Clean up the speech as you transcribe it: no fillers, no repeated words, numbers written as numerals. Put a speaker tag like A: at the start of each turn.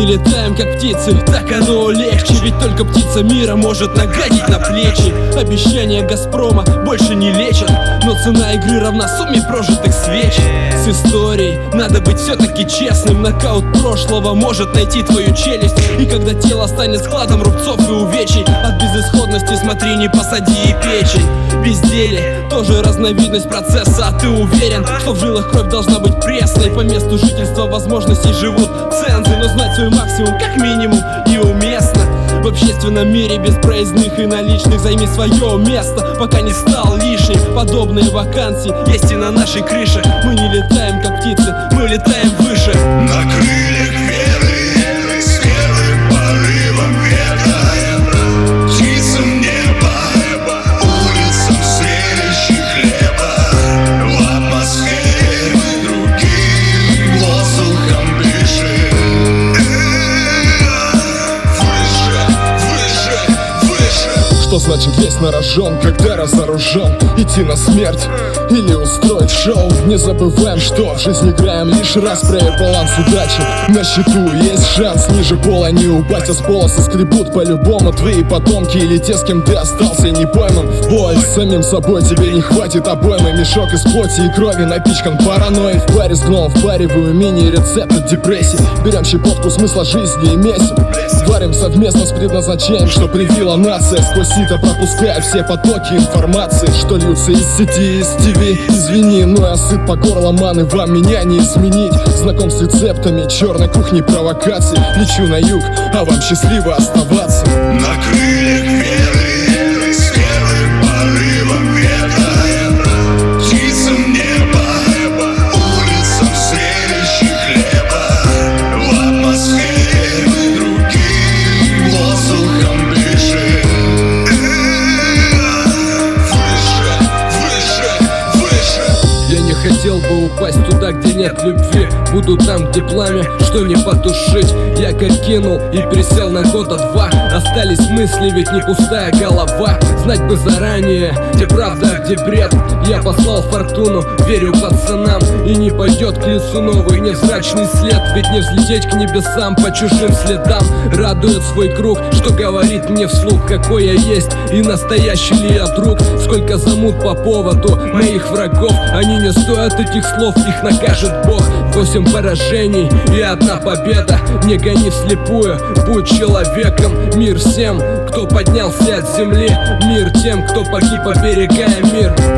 A: летаем как птицы, так оно легче. Ведь только птица мира может нагадить на плечи. Обещания Газпрома больше не лечат, но цена игры равна сумме прожитых свеч. С историей надо быть все-таки честным. Нокаут прошлого может найти твою челюсть. И когда тело станет складом рубцов и увечий, от безысходности смотри, не посади и печень. Безделие тоже разновидность процесса. А ты уверен, что в жилах кровь должна быть пресной? По месту жительства возможностей живут цензы, но знать свой максимум как минимум и уместно. В общественном мире без проездных и наличных займи свое место, пока не стал лишним. Подобные вакансии есть и на нашей крыше. Мы не летаем как птицы, мы летаем выше.
B: На крыльях веры, с первым порывом ветра, птицам неба, улицам зрелища хлеба. В атмосфере другим воздухом дышит.
C: Что значит весь на рожон, когда разоружен? Идти на смерть или устроить шоу? Не забываем, что в жизни играем лишь раз. Проверь баланс удачи, на счету есть шанс. Ниже пола не упасть, а с пола соскребут по-любому твои потомки или те, с кем ты остался не пойман в бой. С самим собой тебе не хватит обоймы. Мешок из плоти и крови напичкан паранойей. В баре с гном впариваю мини-рецепт от депрессии. Берем щепотку смысла жизни и месяц, варим совместно с предназначением, что привила нация. Сквозь сито пропуская все потоки информации, что льются из сети, из ТВ. Извини, но я сыт по горло маны, вам меня не изменить. Знаком с рецептами черной кухни провокаций. Лечу на юг, а вам счастливо оставаться.
B: На крыльях веры, с первым порывом ветра, птицам неба, улицам зрелища хлеба. В атмосфере другим воздухом дышит.
A: Я не хотел бы упасть туда, где нет любви. Буду там, где пламя, что не потушить. Я как кинул и присел на года два. Остались мысли, ведь не пустая голова. Знать бы заранее, где правда, где бред. Я послал фортуну, верю пацанам. И не пойдет к лицу новый невзрачный след. Ведь не взлететь к небесам по чужим следам. Радует свой круг, что говорит мне вслух, какой я есть и настоящий ли я друг. Сколько замут по поводу моих врагов, они не стоят этих слов, их накажет Бог. 8 поражений и 1 победа. Не гони вслепую, будь человеком. Мир всем, кто поднялся от земли. Мир тем, кто погиб, оберегая мир.